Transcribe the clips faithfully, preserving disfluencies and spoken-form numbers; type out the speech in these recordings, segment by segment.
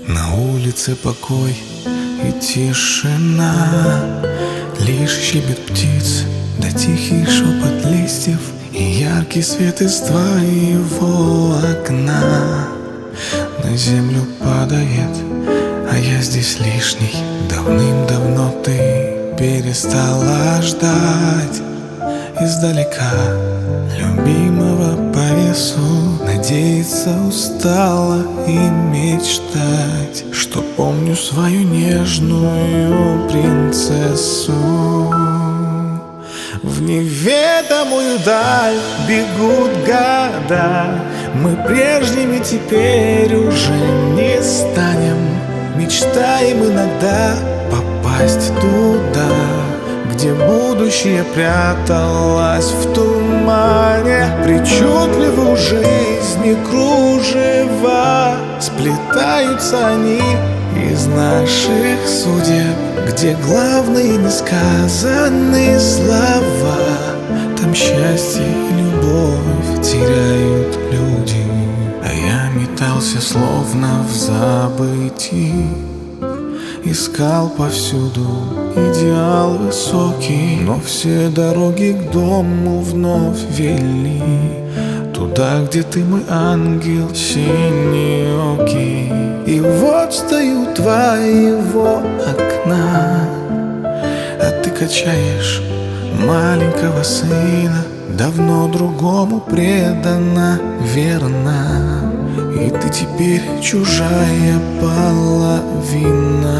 На улице покой и тишина, лишь щебет птиц, да тихий шепот листьев и яркий свет из твоего окна. На землю падает, а я здесь лишний. Давным-давно ты перестала ждать издалека любимого по весу. Надеяться устала и мечтать, что помню свою нежную принцессу. В неведомую даль бегут года, мы прежними теперь уже не станем. Мечтаем иногда попасть туда, где будущее пряталось в тумане. Причудливо у жизни кружева, сплетаются они из наших судеб, где главные несказанные слова. Там счастье и любовь теряют люди, а я метался словно в забытии. Искал повсюду идеал высокий, но все дороги к дому вновь вели туда, где ты мой ангел синеокий. И вот стою у твоего окна, а ты качаешь маленького сына, давно другому предана, верна. И ты теперь чужая половина.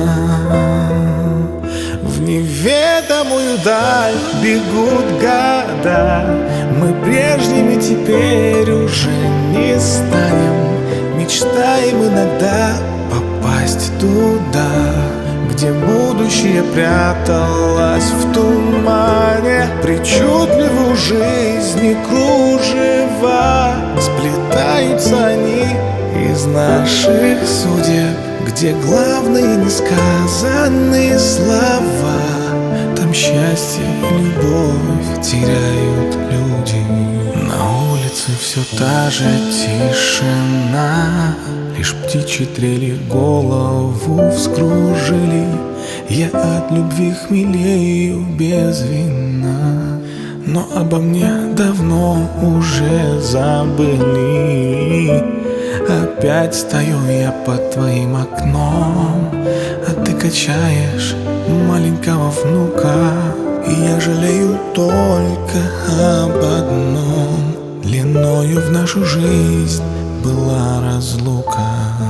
В неведомую даль бегут года, мы прежними теперь уже не станем. Мечтаем иногда попасть туда, где будущее пряталось в тумане. Причудливо у жизни кружева, сплетаются они из наших судеб, где главные несказанные слова. Там счастье и любовь теряют люди. На улице все та же тишина, лишь птичьи трели голову вскружили. Я от любви хмелею без вина, но обо мне давно уже забыли. Опять стою я под твоим окном, а ты качаешь маленького внука. И я жалею только об одном: длиною в нашу жизнь была разлука.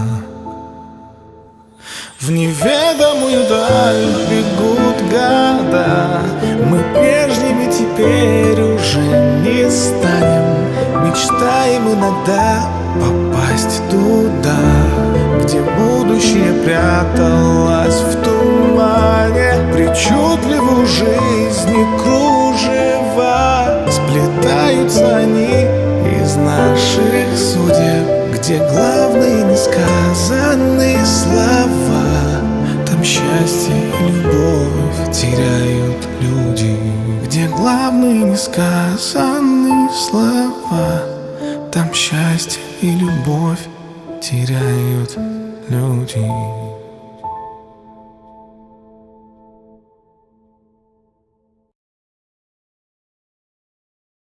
В неведомую даль бегут года, мы прежними теперь уже не станем. Мечтаем иногда попасть туда, где будущее пряталось в тумане. Причудливо у жизни кружева, сплетаются они из наших судеб, где главные несказанные слова. Там счастье и любовь теряют люди, где главные несказанные слова. Там счастье и любовь теряют люди.